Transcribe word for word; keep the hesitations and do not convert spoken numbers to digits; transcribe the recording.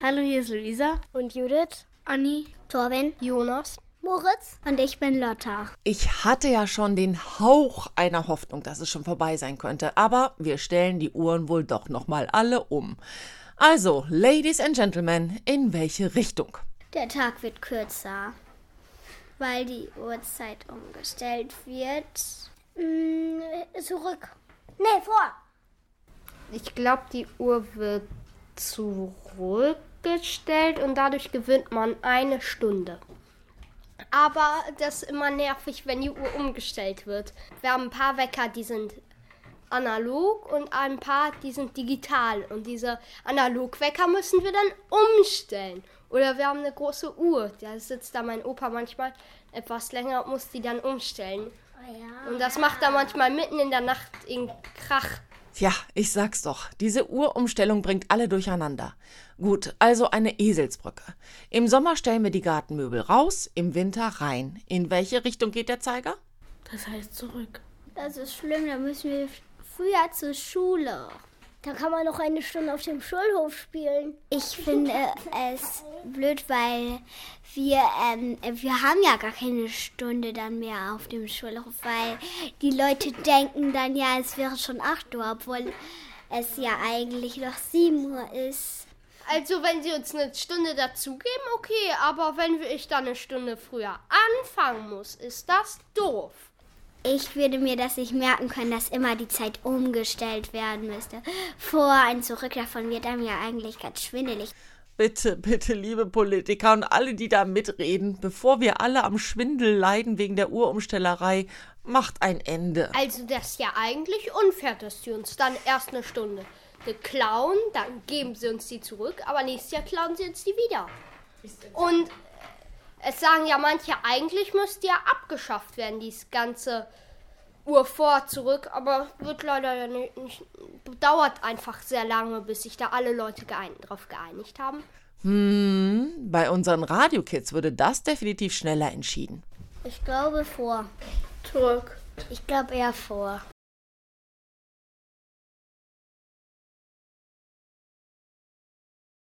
Hallo, hier ist Luisa. Und Judith. Anni. Torben. Jonas. Moritz. Und ich bin Lotta. Ich hatte ja schon den Hauch einer Hoffnung, dass es schon vorbei sein könnte. Aber wir stellen die Uhren wohl doch nochmal alle um. Also, Ladies and Gentlemen, in welche Richtung? Der Tag wird kürzer, weil die Uhrzeit umgestellt wird. Mm, zurück. Nee, vor. Ich glaube, die Uhr wird zurückgestellt und dadurch gewinnt man eine Stunde. Aber das ist immer nervig, wenn die Uhr umgestellt wird. Wir haben ein paar Wecker, die sind analog und ein paar, die sind digital. Und diese Analogwecker müssen wir dann umstellen. Oder wir haben eine große Uhr, da sitzt da mein Opa manchmal etwas länger und muss die dann umstellen. Oh ja. Und das macht er manchmal mitten in der Nacht in Krach. Tja, ich sag's doch, diese Uhrumstellung bringt alle durcheinander. Gut, also eine Eselsbrücke. Im Sommer stellen wir die Gartenmöbel raus, im Winter rein. In welche Richtung geht der Zeiger? Das heißt zurück. Das ist schlimm, da müssen wir früher zur Schule. Da kann man noch eine Stunde auf dem Schulhof spielen. Ich finde es blöd, weil wir, ähm, wir haben ja gar keine Stunde dann mehr auf dem Schulhof, weil die Leute denken dann ja, es wäre schon acht Uhr, obwohl es ja eigentlich noch sieben Uhr ist. Also wenn sie uns eine Stunde dazugeben, okay, aber wenn ich dann eine Stunde früher anfangen muss, ist das doof. Ich würde mir das nicht merken können, dass immer die Zeit umgestellt werden müsste. Vor ein Zurück davon wird einem ja eigentlich ganz schwindelig. Bitte, bitte, liebe Politiker und alle, die da mitreden, bevor wir alle am Schwindel leiden wegen der Uhrumstellerei, macht ein Ende. Also das ist ja eigentlich unfair, dass sie uns dann erst eine Stunde klauen, dann geben sie uns die zurück, aber nächstes Jahr klauen sie uns die wieder. Und es sagen ja manche, eigentlich müsste ja abgeschafft werden, dieses ganze Uhr vor, zurück, aber wird leider ja nicht, nicht, dauert einfach sehr lange, bis sich da alle Leute geein, drauf geeinigt haben. Hm, bei unseren Radio-Kids würde das definitiv schneller entschieden. Ich glaube vor. Zurück. Ich glaube eher vor.